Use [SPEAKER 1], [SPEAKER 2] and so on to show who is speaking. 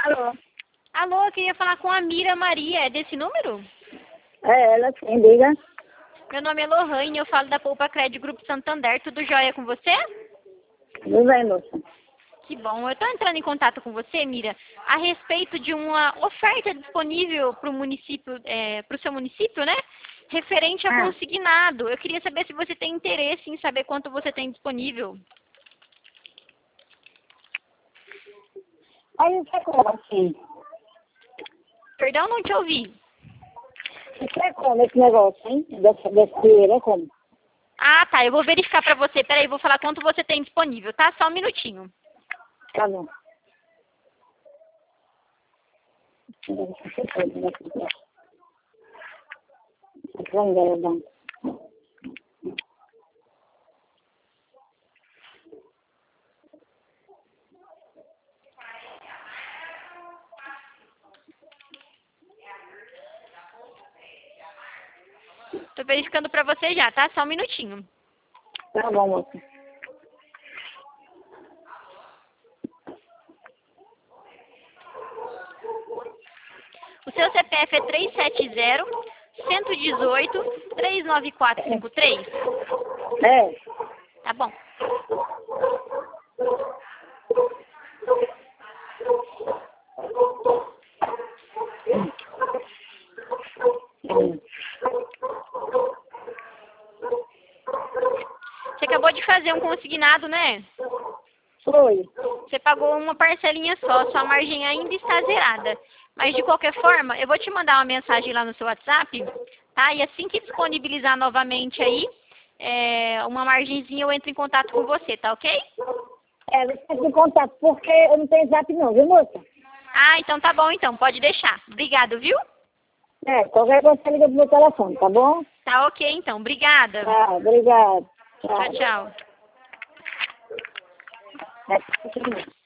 [SPEAKER 1] Alô?
[SPEAKER 2] Alô, eu queria falar com a Mira Maria. É desse número?
[SPEAKER 1] É ela sim, diga.
[SPEAKER 2] Meu nome é Lohane, eu falo da Poupa Crédito Grupo Santander. Tudo jóia com você?
[SPEAKER 1] Tudo bem, moça?
[SPEAKER 2] Que bom. Eu estou entrando em contato com você, Mira, a respeito de uma oferta disponível para o município, para o seu município, né? Referente a consignado. Eu queria saber se você tem interesse em saber quanto você tem disponível.
[SPEAKER 1] Aí você como assim?
[SPEAKER 2] Perdão, não te ouvi.
[SPEAKER 1] Você como esse negócio, hein? Desse dinheiro, é como?
[SPEAKER 2] Ah, tá. Eu vou verificar para você. Peraí, vou falar quanto você tem disponível, tá? Só um minutinho.
[SPEAKER 1] Tá bom.
[SPEAKER 2] Tô verificando para você já, tá? Só um minutinho.
[SPEAKER 1] Tá bom, moça.
[SPEAKER 2] O seu CPF é 370-118-39453.
[SPEAKER 1] É.
[SPEAKER 2] Tá bom. Você acabou de fazer um consignado, né?
[SPEAKER 1] Foi.
[SPEAKER 2] Você pagou uma parcelinha só, sua margem ainda está zerada. Mas de qualquer forma, eu vou te mandar uma mensagem lá no seu WhatsApp, tá? E assim que disponibilizar novamente aí, uma margenzinha, eu entro em contato com você, tá ok?
[SPEAKER 1] É, você tem que contar, porque eu não tenho zap não, viu, moça?
[SPEAKER 2] Ah, então tá bom então, pode deixar. Obrigado, viu?
[SPEAKER 1] É, qualquer coisa você liga pro meu telefone, tá bom?
[SPEAKER 2] Tá ok então, obrigada.
[SPEAKER 1] Tá, obrigado.
[SPEAKER 2] Tchau, tchau.
[SPEAKER 1] É.